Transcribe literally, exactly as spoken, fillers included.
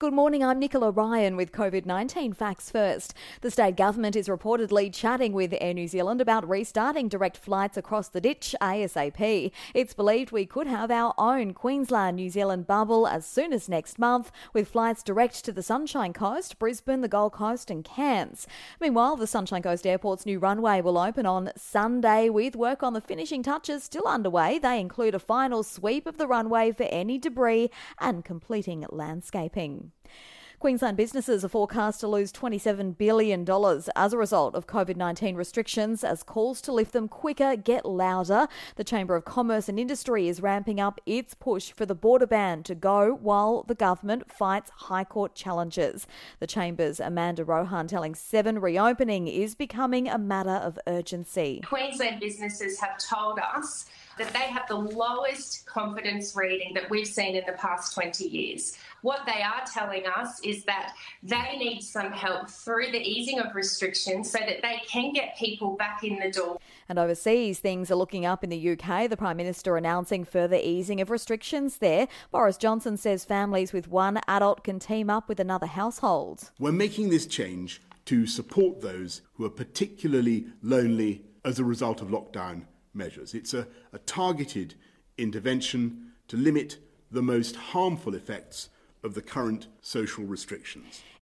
Good morning, I'm Nicola Ryan with COVID nineteen Facts First. The state government is reportedly chatting with Air New Zealand about restarting direct flights across the ditch ASAP. It's believed we could have our own Queensland-New Zealand bubble as soon as next month, with flights direct to the Sunshine Coast, Brisbane, the Gold Coast and Cairns. Meanwhile, the Sunshine Coast Airport's new runway will open on Sunday, with work on the finishing touches still underway. They include a final sweep of the runway for any debris and completing landscaping. Queensland businesses are forecast to lose twenty-seven billion dollars as a result of COVID nineteen restrictions, as calls to lift them quicker get louder. The Chamber of Commerce and Industry is ramping up its push for the border ban to go while the government fights High Court challenges. The Chamber's Amanda Rohan telling Seven reopening is becoming a matter of urgency. Queensland businesses have told us that they have the lowest confidence reading that we've seen in the past twenty years. What they are telling us is that they need some help through the easing of restrictions so that they can get people back in the door. And overseas, things are looking up in the U K. The Prime Minister announcing further easing of restrictions there. Boris Johnson says families with one adult can team up with another household. We're making this change to support those who are particularly lonely as a result of lockdown measures. It's a, a targeted intervention to limit the most harmful effects of the current social restrictions.